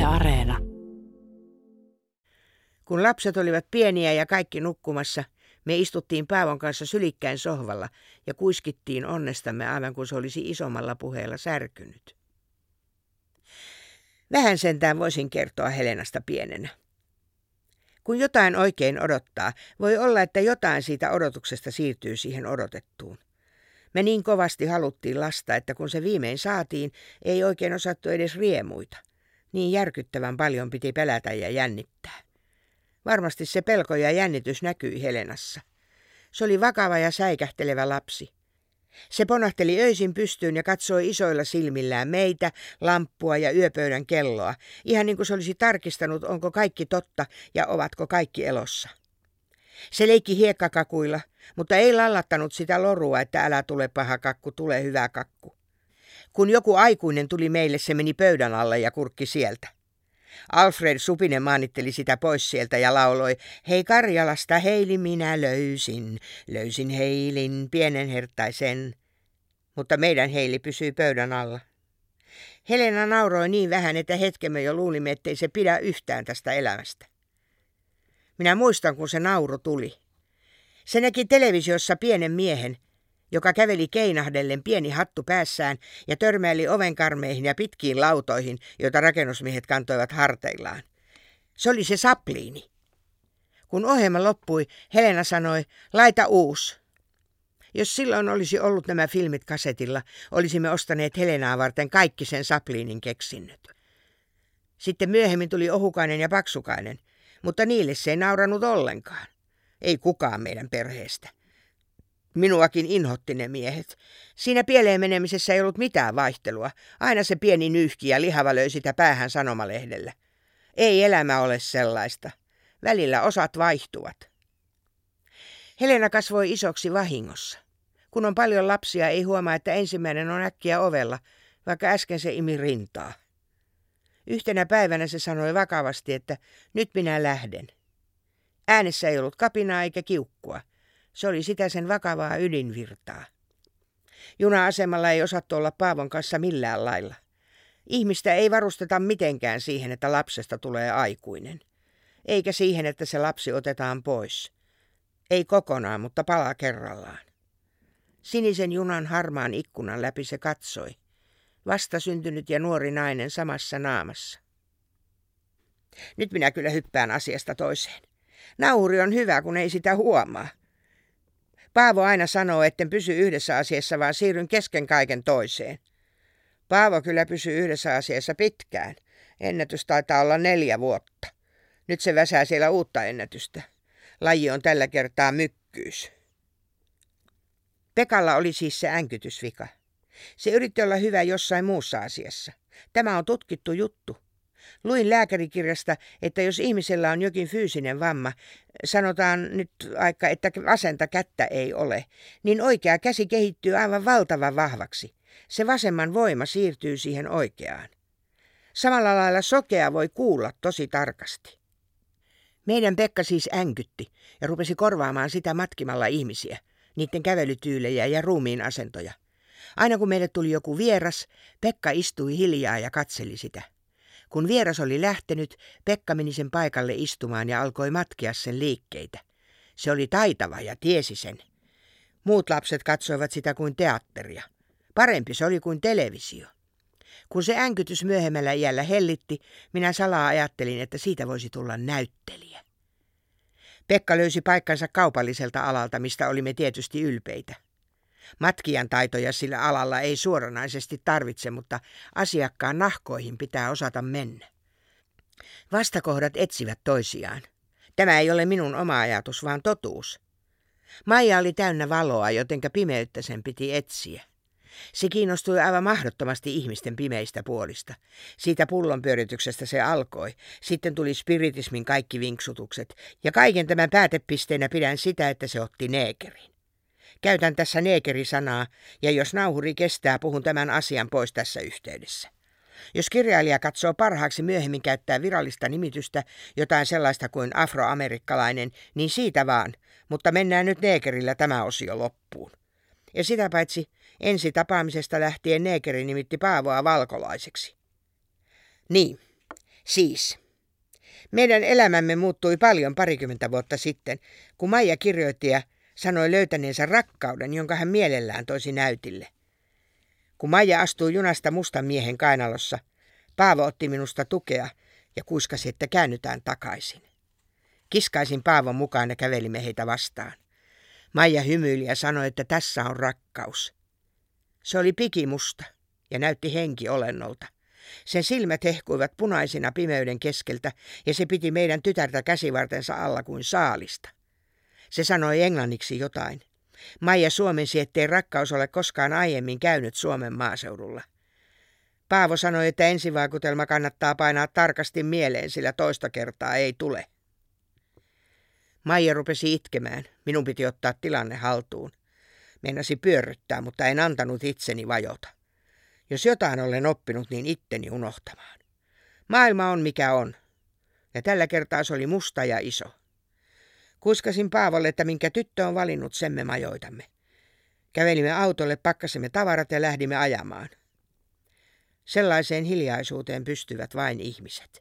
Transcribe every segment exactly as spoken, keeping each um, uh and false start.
Areena. Kun lapset olivat pieniä ja kaikki nukkumassa, me istuttiin Paavon kanssa sylikkäin sohvalla ja kuiskittiin onnestamme aivan kuin se olisi isommalla puheella särkynyt. Vähän sentään voisin kertoa Helenasta pienenä. Kun jotain oikein odottaa, voi olla, että jotain siitä odotuksesta siirtyy siihen odotettuun. Me niin kovasti haluttiin lasta, että kun se viimein saatiin, ei oikein osattu edes riemuita. Niin järkyttävän paljon piti pelätä ja jännittää. Varmasti se pelko ja jännitys näkyi Helenassa. Se oli vakava ja säikähtelevä lapsi. Se ponahteli öisin pystyyn ja katsoi isoilla silmillään meitä, lamppua ja yöpöydän kelloa, ihan niin kuin se olisi tarkistanut, onko kaikki totta ja ovatko kaikki elossa. Se leikki hiekkakakuilla, mutta ei lallattanut sitä lorua, että älä tule paha kakku, tule hyvä kakku. Kun joku aikuinen tuli meille, se meni pöydän alle ja kurkki sieltä. Alfred Supinen maanitteli sitä pois sieltä ja lauloi, hei Karjalasta heili minä löysin, löysin heilin pienen herttaisen. Mutta meidän heili pysyi pöydän alla. Helena nauroi niin vähän, että hetkemme jo luulimme, ettei se pidä yhtään tästä elämästä. Minä muistan, kun se nauru tuli. Se näki televisiossa pienen miehen, joka käveli keinahdellen pieni hattu päässään ja törmäili ovenkarmeihin ja pitkiin lautoihin, joita rakennusmiehet kantoivat harteillaan. Se oli se Sapliini. Kun ohjelma loppui, Helena sanoi, laita uusi. Jos silloin olisi ollut nämä filmit kasetilla, olisimme ostaneet Helenaa varten kaikki sen Sapliinin keksinnöt. Sitten myöhemmin tuli Ohukainen ja Paksukainen, mutta niille se ei nauranut ollenkaan. Ei kukaan meidän perheestä. Minuakin inhotti ne miehet. Siinä pieleen menemisessä ei ollut mitään vaihtelua. Aina se pieni nyyhki ja lihava löi sitä päähän sanomalehdellä. Ei elämä ole sellaista. Välillä osat vaihtuvat. Helena kasvoi isoksi vahingossa. Kun on paljon lapsia, ei huomaa, että ensimmäinen on äkkiä ovella, vaikka äsken se imi rintaa. Yhtenä päivänä se sanoi vakavasti, että nyt minä lähden. Äänessä ei ollut kapinaa eikä kiukkua. Se oli sitä sen vakavaa ydinvirtaa. Juna-asemalla ei osattu olla Paavon kanssa millään lailla. Ihmistä ei varusteta mitenkään siihen, että lapsesta tulee aikuinen. Eikä siihen, että se lapsi otetaan pois. Ei kokonaan, mutta pala kerrallaan. Sinisen junan harmaan ikkunan läpi se katsoi. Vastasyntynyt ja nuori nainen samassa naamassa. Nyt minä kyllä hyppään asiasta toiseen. Nauhuri on hyvä, kun ei sitä huomaa. Paavo aina sanoo, etten pysy yhdessä asiassa, vaan siirryn kesken kaiken toiseen. Paavo kyllä pysyy yhdessä asiassa pitkään. Ennätys taitaa olla neljä vuotta. Nyt se väsää siellä uutta ennätystä. Laji on tällä kertaa mykkyys. Pekalla oli siis se änkytysvika. Se yritti olla hyvä jossain muussa asiassa. Tämä on tutkittu juttu. Luin lääkärikirjasta, että jos ihmisellä on jokin fyysinen vamma, sanotaan nyt vaikka, että vasenta kättä ei ole, niin oikea käsi kehittyy aivan valtavan vahvaksi. Se vasemman voima siirtyy siihen oikeaan. Samalla lailla sokea voi kuulla tosi tarkasti. Meidän Pekka siis änkytti ja rupesi korvaamaan sitä matkimalla ihmisiä, niiden kävelytyylejä ja ruumiin asentoja. Aina kun meille tuli joku vieras, Pekka istui hiljaa ja katseli sitä. Kun vieras oli lähtenyt, Pekka meni sen paikalle istumaan ja alkoi matkia sen liikkeitä. Se oli taitava ja tiesi sen. Muut lapset katsoivat sitä kuin teatteria. Parempi se oli kuin televisio. Kun se änkytys myöhemmällä iällä hellitti, minä salaa ajattelin, että siitä voisi tulla näyttelijä. Pekka löysi paikkansa kaupalliselta alalta, mistä olimme tietysti ylpeitä. Matkijan taitoja sillä alalla ei suoranaisesti tarvitse, mutta asiakkaan nahkoihin pitää osata mennä. Vastakohdat etsivät toisiaan. Tämä ei ole minun oma ajatus, vaan totuus. Maija oli täynnä valoa, jotenka pimeyttä sen piti etsiä. Se kiinnostui aivan mahdottomasti ihmisten pimeistä puolista. Siitä pullonpyörityksestä se alkoi. Sitten tuli spiritismin kaikki vinksutukset. Ja kaiken tämän päätepisteenä pidän sitä, että se otti neekerin. Käytän tässä neekerisanaa, ja jos nauhuri kestää, puhun tämän asian pois tässä yhteydessä. Jos kirjailija katsoo parhaaksi myöhemmin käyttää virallista nimitystä, jotain sellaista kuin afroamerikkalainen, niin siitä vaan, mutta mennään nyt neekerillä tämä osio loppuun. Ja sitä paitsi ensi tapaamisesta lähtien neekeri nimitti Paavoa valkolaiseksi. Niin, Siis, meidän elämämme muuttui paljon parikymmentä vuotta sitten, kun Maija kirjoitti ja sanoi löytäneensä rakkauden, jonka hän mielellään toisi näytille. Kun Maija astui junasta mustan miehen kainalossa, Paavo otti minusta tukea ja kuiskasi, että käännytään takaisin. Kiskaisin Paavon mukaan ja kävelimme heitä vastaan. Maija hymyili ja sanoi, että tässä on rakkaus. Se oli pikimusta ja näytti henkiolennolta. Sen silmät hehkuivat punaisina pimeyden keskeltä ja se piti meidän tytärtä käsivartensa alla kuin saalista. Se sanoi englanniksi jotain. Maija suomensi, ettei rakkaus ole koskaan aiemmin käynyt Suomen maaseudulla. Paavo sanoi, että ensivaikutelma kannattaa painaa tarkasti mieleen, sillä toista kertaa ei tule. Maija rupesi itkemään. Minun piti ottaa tilanne haltuun. Meinasi pyörryttää, mutta en antanut itseni vajota. Jos jotain olen oppinut, niin itteni unohtamaan. Maailma on mikä on. Ja tällä kertaa se oli musta ja iso. Kuiskasin Paavolle, että minkä tyttö on valinnut, sen me majoitamme. Kävelimme autolle, pakkasimme tavarat ja lähdimme ajamaan. Sellaiseen hiljaisuuteen pystyvät vain ihmiset.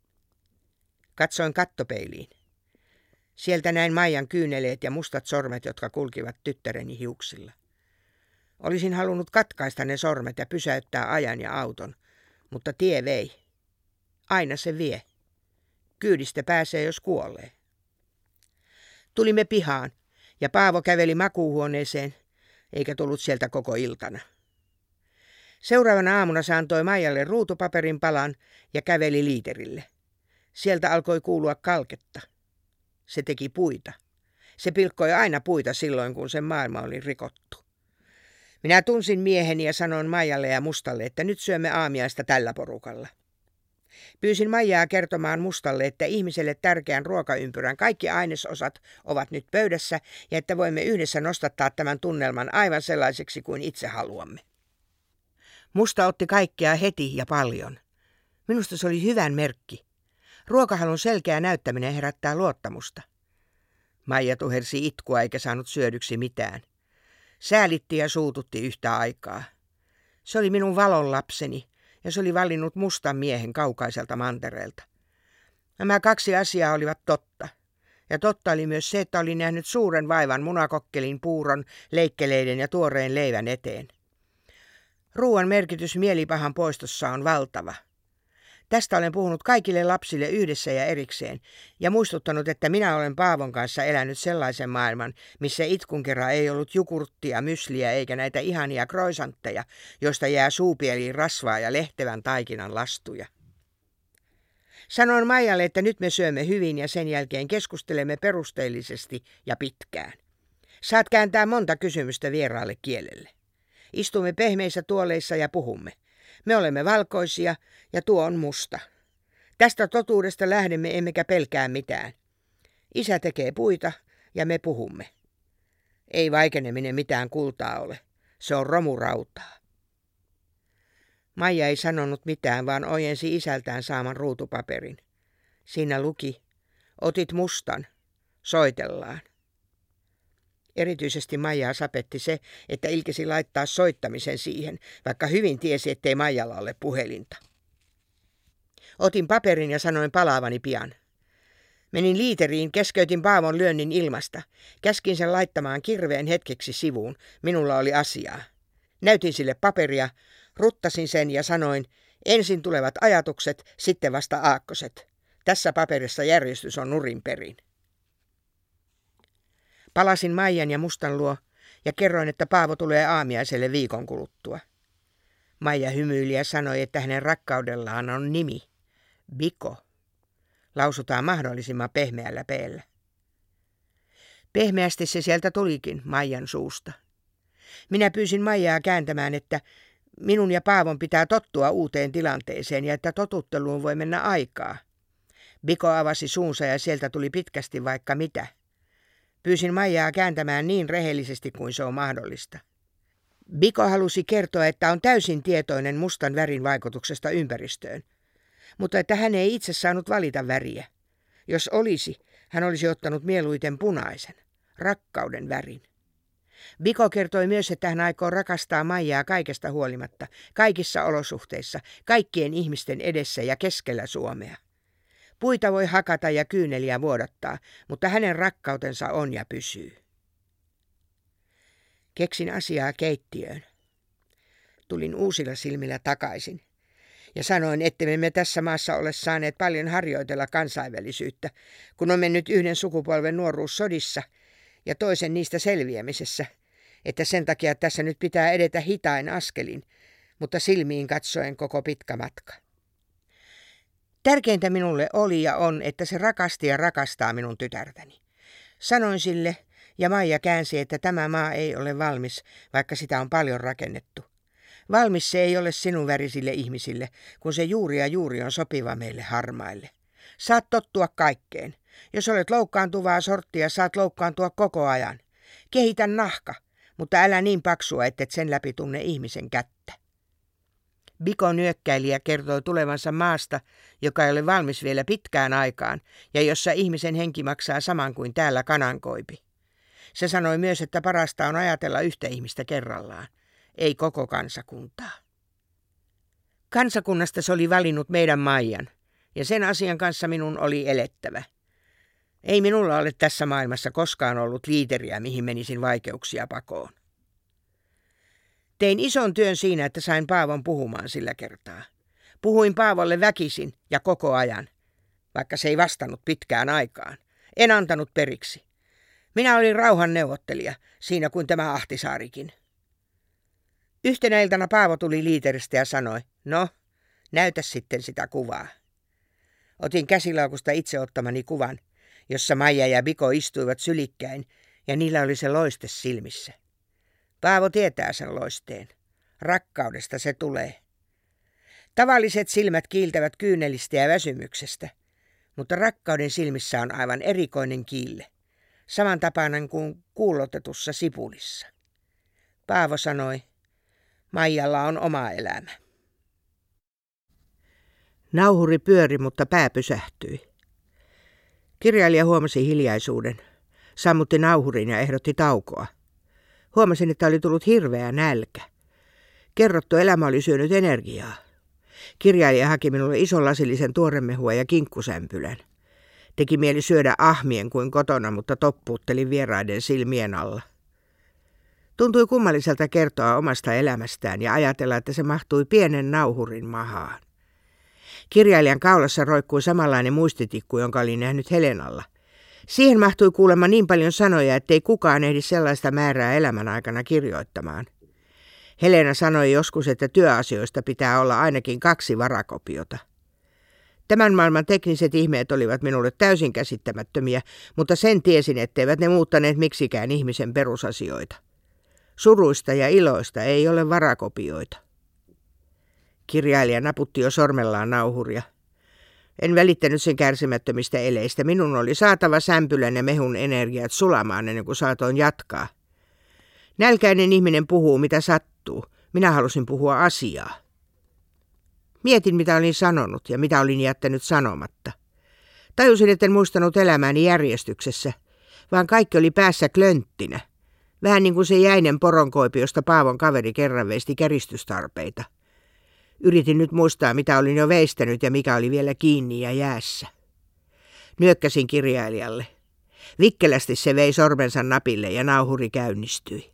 Katsoin kattopeiliin. Sieltä näin Maijan kyyneleet ja mustat sormet, jotka kulkivat tyttäreni hiuksilla. Olisin halunnut katkaista ne sormet ja pysäyttää ajan ja auton, mutta tie vei. Aina se vie. Kyydistä pääsee, jos kuolee. Tulimme pihaan ja Paavo käveli makuuhuoneeseen, eikä tullut sieltä koko iltana. Seuraavana aamuna se antoi Maijalle ruutupaperin palan ja käveli liiterille. Sieltä alkoi kuulua kalketta. Se teki puita. Se pilkkoi aina puita silloin, kun sen maailma oli rikottu. Minä tunsin mieheni ja sanoin Maijalle ja Mustalle, että nyt syömme aamiaista tällä porukalla. Pyysin Maijaa kertomaan Mustalle, että ihmiselle tärkeän ruokaympyrän kaikki ainesosat ovat nyt pöydässä ja että voimme yhdessä nostattaa tämän tunnelman aivan sellaiseksi kuin itse haluamme. Musta otti kaikkea heti ja paljon. Minusta se oli hyvän merkki. Ruokahalun selkeä näyttäminen herättää luottamusta. Maija tuhersi itkua eikä saanut syödyksi mitään. Säälitti ja suututti yhtä aikaa. Se oli minun valonlapseni ja se oli valinnut mustan miehen kaukaiselta mantereelta. Nämä kaksi asiaa olivat totta. Ja totta oli myös se, että olin nähnyt suuren vaivan munakokkelin, puuron, leikkeleiden ja tuoreen leivän eteen. Ruuan merkitys mielipahan poistossa on valtava. Tästä olen puhunut kaikille lapsille yhdessä ja erikseen ja muistuttanut, että minä olen Paavon kanssa elänyt sellaisen maailman, missä itkun kerran ei ollut jukurttia, mysliä eikä näitä ihania kroisantteja, joista jää suupieliin rasvaa ja lehtevän taikinan lastuja. Sanoin Maijalle, että nyt me syömme hyvin ja sen jälkeen keskustelemme perusteellisesti ja pitkään. Saat kääntää monta kysymystä vieraalle kielelle. Istumme pehmeissä tuoleissa ja puhumme. Me olemme valkoisia ja tuo on musta. Tästä totuudesta lähdemme emmekä pelkää mitään. Isä tekee puita ja me puhumme. Ei vaikeneminen mitään kultaa ole. Se on romurautaa. Maija ei sanonut mitään, vaan ojensi isältään saaman ruutupaperin. Siinä luki, otit mustan, soitellaan. Erityisesti Maijaa sapetti se, että ilkesi laittaa soittamisen siihen, vaikka hyvin tiesi, ettei Maijalla ole puhelinta. Otin paperin ja sanoin palaavani pian. Menin liiteriin, keskeytin Paavon lyönnin ilmasta. Käskin sen laittamaan kirveen hetkeksi sivuun. Minulla oli asiaa. Näytin sille paperia, ruttasin sen ja sanoin, ensin tulevat ajatukset, sitten vasta aakkoset. Tässä paperissa järjestys on nurin perin. Palasin Maijan ja Mustan luo ja kerroin, että Paavo tulee aamiaiselle viikon kuluttua. Maija hymyili ja sanoi, että hänen rakkaudellaan on nimi. Biko. Lausutaan mahdollisimman pehmeällä peellä. Pehmeästi se sieltä tulikin Maijan suusta. Minä pyysin Maijaa kääntämään, että minun ja Paavon pitää tottua uuteen tilanteeseen ja että totutteluun voi mennä aikaa. Biko avasi suunsa ja sieltä tuli pitkästi vaikka mitä. Pyysin Maijaa kääntämään niin rehellisesti kuin se on mahdollista. Biko halusi kertoa, että on täysin tietoinen mustan värin vaikutuksesta ympäristöön, mutta että hän ei itse saanut valita väriä. Jos olisi, hän olisi ottanut mieluiten punaisen, rakkauden värin. Biko kertoi myös, että hän aikoo rakastaa Maijaa kaikesta huolimatta, kaikissa olosuhteissa, kaikkien ihmisten edessä ja keskellä Suomea. Puita voi hakata ja kyyneliä vuodattaa, mutta hänen rakkautensa on ja pysyy. Keksin asiaa keittiöön. Tulin uusilla silmillä takaisin ja sanoin, ettemme me tässä maassa ole saaneet paljon harjoitella kansainvälisyyttä, kun on mennyt yhden sukupolven nuoruus sodissa ja toisen niistä selviämisessä, että sen takia tässä nyt pitää edetä hitain askelin, mutta silmiin katsoen koko pitkä matka. Tärkeintä minulle oli ja on, että se rakasti ja rakastaa minun tytärtäni. Sanoin sille, ja Maija käänsi, että tämä maa ei ole valmis, vaikka sitä on paljon rakennettu. Valmis se ei ole sinun värisille ihmisille, kun se juuri ja juuri on sopiva meille harmaille. Saat tottua kaikkeen. Jos olet loukkaantuvaa sorttia, saat loukkaantua koko ajan. Kehitä nahka, mutta älä niin paksua, ettet sen läpi tunne ihmisen kättä. Biko nyökkäilijä kertoi tulevansa maasta, joka ei ole valmis vielä pitkään aikaan ja jossa ihmisen henki maksaa saman kuin täällä kanankoipi. Se sanoi myös, että parasta on ajatella yhtä ihmistä kerrallaan, ei koko kansakuntaa. Kansakunnasta se oli valinnut meidän Maijan, ja sen asian kanssa minun oli elettävä. Ei minulla ole tässä maailmassa koskaan ollut liiteriä, mihin menisin vaikeuksia pakoon. Tein ison työn siinä, että sain Paavon puhumaan sillä kertaa. Puhuin Paavolle väkisin ja koko ajan, vaikka se ei vastannut pitkään aikaan. En antanut periksi. Minä olin rauhan neuvottelija, siinä kuin tämä Ahtisaarikin. Yhtenä iltana Paavo tuli liiteristä ja sanoi, no, näytä sitten sitä kuvaa. Otin käsilaukusta itse ottamani kuvan, jossa Maija ja Biko istuivat sylikkäin ja niillä oli se loiste silmissä. Paavo tietää sen loisteen. Rakkaudesta se tulee. Tavalliset silmät kiiltävät kyynelistä ja väsymyksestä, mutta rakkauden silmissä on aivan erikoinen kiille, samantapainen kuin kuulotetussa sipulissa. Paavo sanoi, Maijalla on oma elämä. Nauhuri pyöri, mutta pää pysähtyi. Kirjailija huomasi hiljaisuuden, sammutti nauhurin ja ehdotti taukoa. Huomasin, että oli tullut hirveä nälkä. Kerrottu elämä oli syönyt energiaa. Kirjailija haki minulle ison lasillisen tuoremehua ja kinkkusämpylän. Teki mieli syödä ahmien kuin kotona, mutta toppuuttelin vieraiden silmien alla. Tuntui kummalliselta kertoa omasta elämästään ja ajatella, että se mahtui pienen nauhurin mahaan. Kirjailijan kaulassa roikkui samanlainen muistitikku, jonka olin nähnyt Helenalla. Siihen mahtui kuulemma niin paljon sanoja, ettei kukaan ehdi sellaista määrää elämän aikana kirjoittamaan. Helena sanoi joskus, että työasioista pitää olla ainakin kaksi varakopiota. Tämän maailman tekniset ihmeet olivat minulle täysin käsittämättömiä, mutta sen tiesin, etteivät ne muuttaneet miksikään ihmisen perusasioita. Suruista ja iloista ei ole varakopioita. Kirjailija naputti jo sormellaan nauhuria. En välittänyt sen kärsimättömistä eleistä. Minun oli saatava sämpylän ja mehun energiat sulamaan ennen kuin saatoin jatkaa. Nälkäinen ihminen puhuu mitä sattuu. Minä halusin puhua asiaa. Mietin mitä olin sanonut ja mitä olin jättänyt sanomatta. Tajusin, etten muistanut elämääni järjestyksessä, vaan kaikki oli päässä klönttinä. Vähän niin kuin se jäinen poronkoipi, josta Paavon kaveri kerran veisti käristystarpeita. Yritin nyt muistaa, mitä olin jo veistänyt ja mikä oli vielä kiinni ja jäässä. Nyökkäsin kirjailijalle. Vikkelästi se vei sormensa napille ja nauhuri käynnistyi.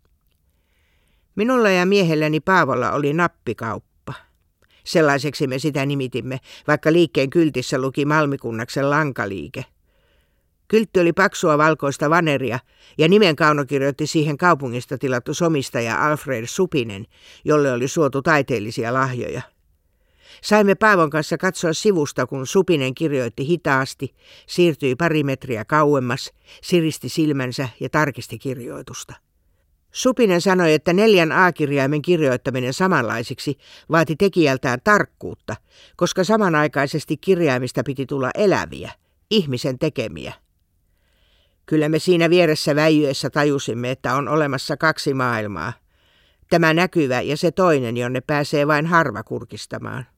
Minulla ja miehelläni Paavolla oli nappikauppa. Sellaiseksi me sitä nimitimme, vaikka liikkeen kyltissä luki Malmikunnaksen lankaliike. Kyltti oli paksua valkoista vaneria ja nimen Kauno kirjoitti siihen kaupungista tilattu somistaja Alfred Supinen, jolle oli suotu taiteellisia lahjoja. Saimme Paavon kanssa katsoa sivusta, kun Supinen kirjoitti hitaasti, siirtyi pari metriä kauemmas, siristi silmänsä ja tarkisti kirjoitusta. Supinen sanoi, että neljän A-kirjaimen kirjoittaminen samanlaisiksi vaati tekijältään tarkkuutta, koska samanaikaisesti kirjaimista piti tulla eläviä, ihmisen tekemiä. Kyllä me siinä vieressä väijyessä tajusimme, että on olemassa kaksi maailmaa. Tämä näkyvä ja se toinen, jonne pääsee vain harva kurkistamaan.